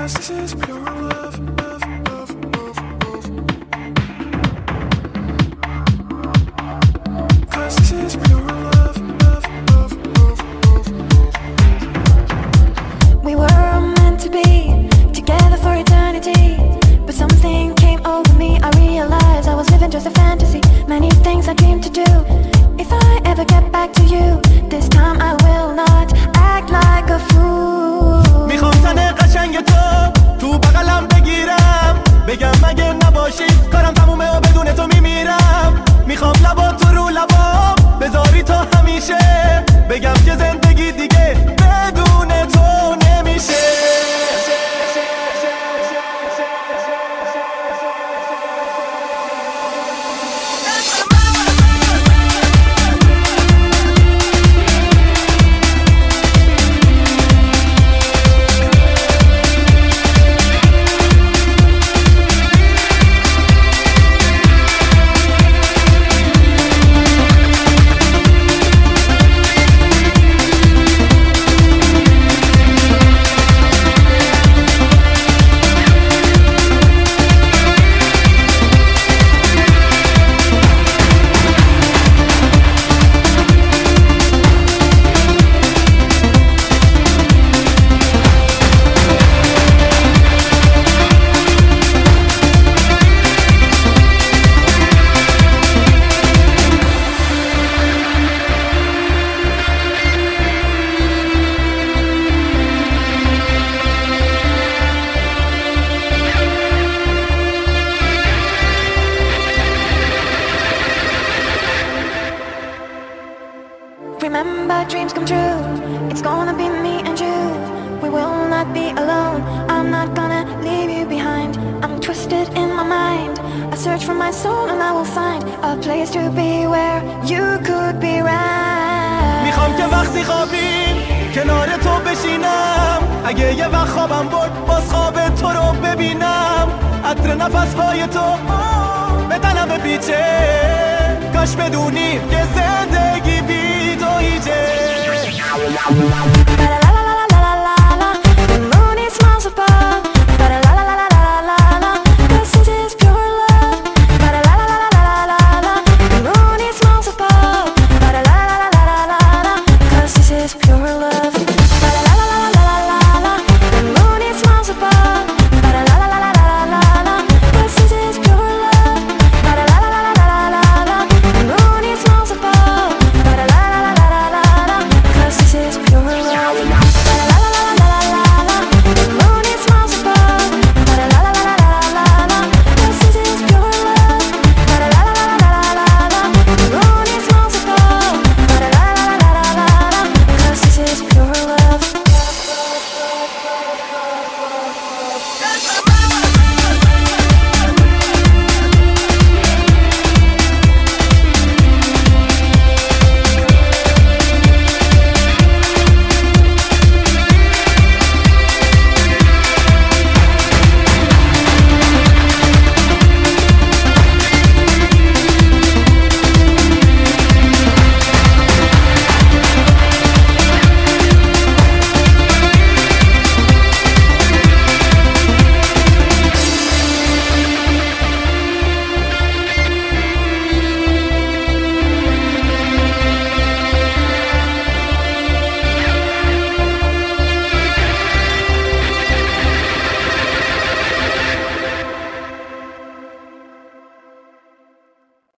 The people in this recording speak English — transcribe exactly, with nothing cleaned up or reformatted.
'Cause this is pure love, love, love, love, love. 'Cause this is pure love, love, love, love, love. We were meant to be together for eternity, but something came over me. I realized I was living just a fantasy. Many things I dreamed to do. If I ever get back to you, this time I will not act like a fool. میخوام تن قشنگ تو تو بغلم بگیرم، بگم مگه نباشی کارم تمومه و بدون تو میمیرم. میخوام لبا تو رو لبا بذاری تا همیشه، بگم که زندگی دیگه بدون تو نمیشه. Remember, dreams come true. It's gonna be me and you. We will not be alone. I'm not gonna leave you behind. I'm twisted in my mind. I search for my soul and I will find a place to be where you could be right. میخوام که وقتی خوابیم کنار تو بشینم، اگه یه وقت خوابم برد باز خواب تو رو ببینم. عطر نفسهای تو به تنم پیچه، کاش بدونی که زندگی بی تو هیچه.